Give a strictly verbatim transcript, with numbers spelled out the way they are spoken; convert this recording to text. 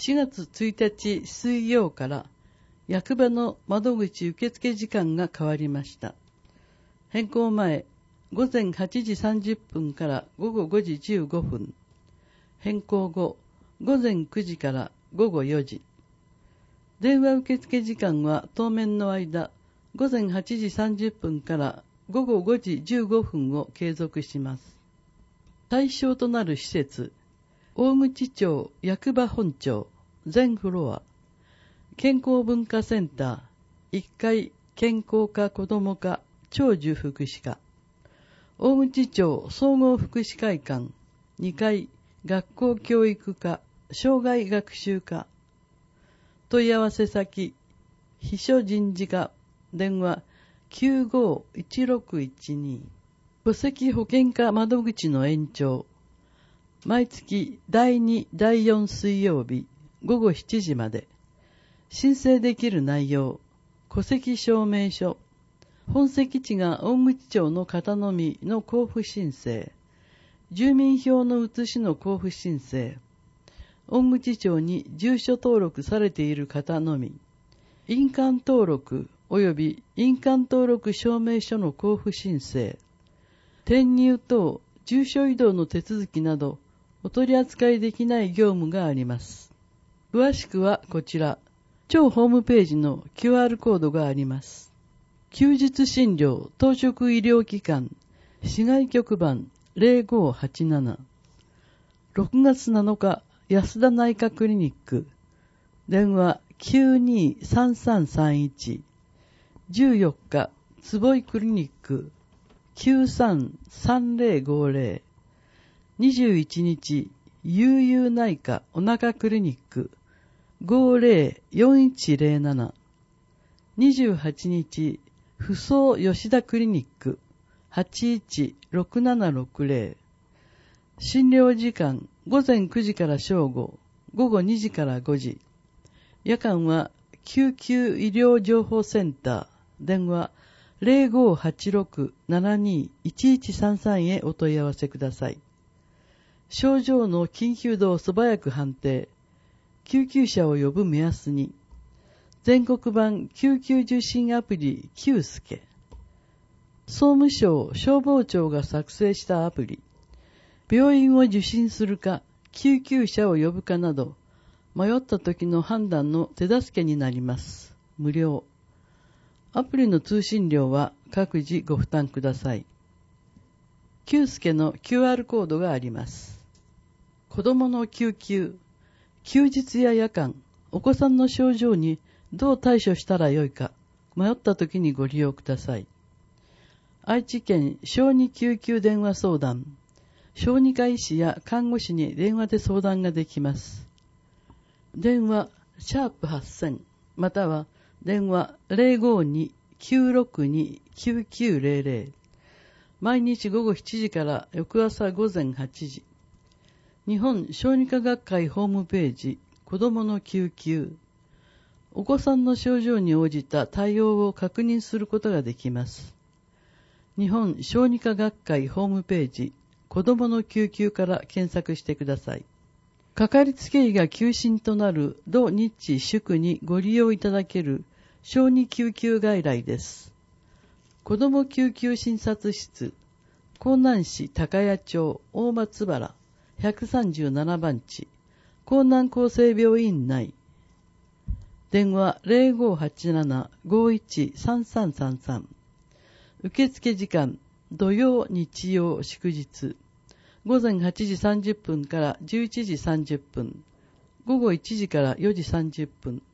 しがつついたち水曜から役場の窓口受付時間が変わりました。変更前、ごぜんはちじさんじゅっぷんからごごごじじゅうごふん。変更後、ごぜんくじからごごよじ。電話受付時間は当面の間、ごぜんはちじさんじゅっぷんからごごごじじゅうごふんを継続します。対象となる施設、大口町役場本庁全フロア、健康文化センターいっかい健康課子ども課長寿福祉課、大口町総合福祉会館にかい学校教育課障害学習課、問い合わせ先秘書人事課、電話 きゅうごいちろくいちに。戸籍保険課窓口の延長、毎月だいに、だいよん水曜日ごごしちじまで。申請できる内容、戸籍証明書、本籍地が大口町の方のみの交付申請、住民票の写しの交付申請、大口町に住所登録されている方のみ、印鑑登録及び印鑑登録証明書の交付申請、転入等住所移動の手続きなどお取り扱いできない業務があります。詳しくはこちら、町ホームページの キューアール コードがあります。休日診療当直医療機関市外局番ぜろごはちなな。ろくがつなのか安田内科クリニック、電話 きゅうにさんさんさんいち。じゅうよっか坪井クリニックきゅうさんさんぜろごぜろ。にじゅういちにち悠々内科お腹クリニックごぜろよんいちぜろなな。にじゅうはちにち扶桑吉田クリニックはちいちろくななろくぜろ。診療時間ごぜんくじから正午、ごごにじからごじ。夜間は救急医療情報センター、電話ぜろごはちろくななにいちいちさんさんへお問い合わせください。症状の緊急度を素早く判定、救急車を呼ぶ目安に、全国版救急受診アプリ キュースケ、総務省消防庁が作成したアプリ、病院を受診するか救急車を呼ぶかなど、迷った時の判断の手助けになります。無料。アプリの通信料は各自ご負担ください。キュースケの キューアール コードがあります。子供の救急、休日や夜間、お子さんの症状にどう対処したらよいか、迷った時にご利用ください。愛知県小児救急電話相談、小児科医師や看護師に電話で相談ができます。電話シャープはっせんまたは電話 ぜろごに きゅうろくに きゅうきゅうぜろぜろ。毎日午後しちじから翌朝午前はちじ。日本小児科学会ホームページ、子どもの救急。お子さんの症状に応じた対応を確認することができます。日本小児科学会ホームページ、子どもの救急から検索してください。かかりつけ医が休診となる土日祝にご利用いただける小児救急外来です。子ども救急診察室、江南市高谷町大松原ひゃくさんじゅうななばんち、江南厚生病院内。電話ぜろごはちなな ごいちさんさんさんさん。受付時間、土曜、日曜、祝日。ごぜんはちじさんじゅっぷんからじゅういちじさんじゅっぷん。ごごいちじからよじさんじゅっぷん。